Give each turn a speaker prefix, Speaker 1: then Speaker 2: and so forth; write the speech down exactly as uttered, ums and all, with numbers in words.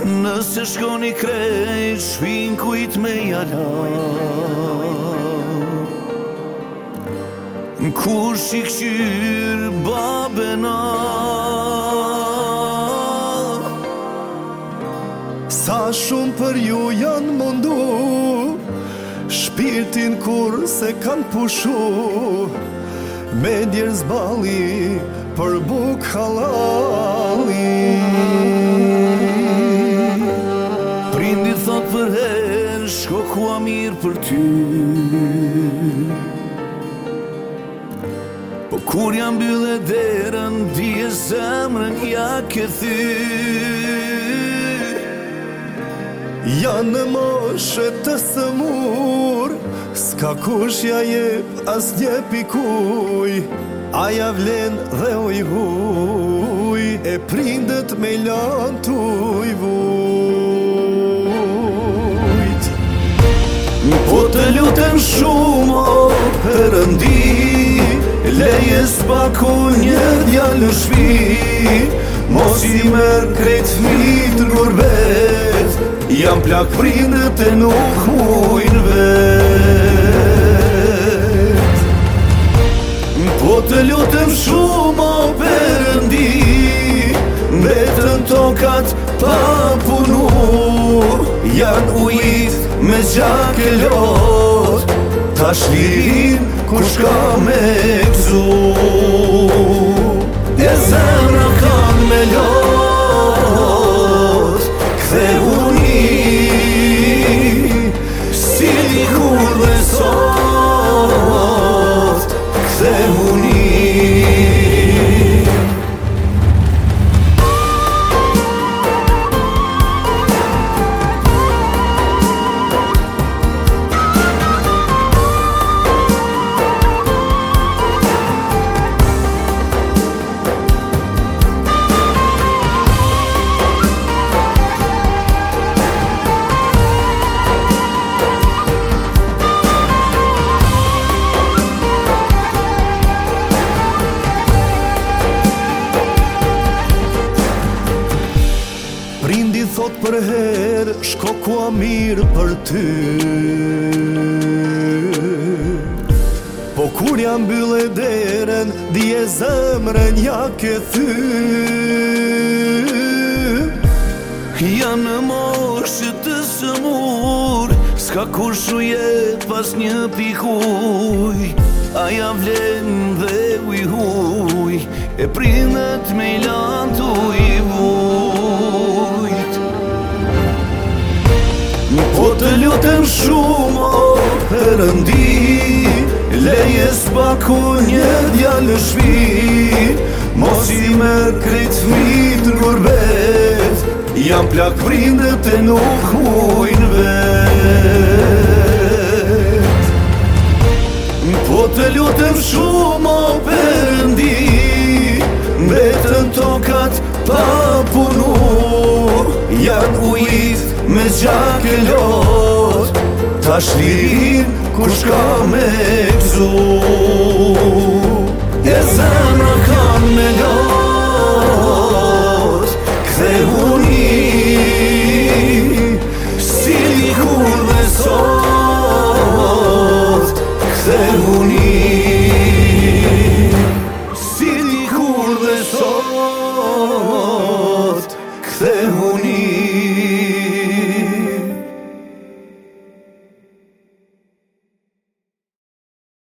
Speaker 1: Nëse shkoni krejt, shpin kujt me jala. Kush i këshyr babena,
Speaker 2: sa shumë për ju janë mundu, shpirtin kur se kanë pushu, me djerë zbali për buk halali.
Speaker 1: Prindi thot për her, shko ku a mirë për ty, po kur jam bylle derën, dije zemrën ja ke thy.
Speaker 2: Janë në moshe të sëmur, s'ka kush ja jep as një pikuj, aja vlen dhe uj huj, e prindet me lan t'uj vujt.
Speaker 1: Po të lutem shumë o Perëndi, leje s'paku një djalë në shpi, mos i merë krejt fmit në gurbet, jam plak prindet e nuk mujnë vet. Po të lutem shumë o Perëndi, mbetën tokat pa punu, janë ujit me gjak e lot, tash lirin kush ka me gzu. E zemra kam me lot, kthe uni, si dikur dhe sot, kthe uni.
Speaker 2: Prindi thot për her, shko ku a mirë për ty, po kur jam bylle deren, dije zemrën ja ke thy.
Speaker 1: Janë në moshë të sëmur, s'ka kur shuje pas një pikuj, aja vlen dhe uj huj, e prindet me ilan t'uj vujt. Po të lutem shumë o Perëndi, leje s'paku një djalë në shpi, mos i merë krejt fmit në gurbet, jam plak prindet e nuk mujnë vet. Po të lutem shumë o Perëndi, mbetën tokat pa punu, janë ujit me gjak e lot, tash lirin kush ka me gzu. E zemra kam me lot, kthe uni, si dikur dhe sot, kthe uni.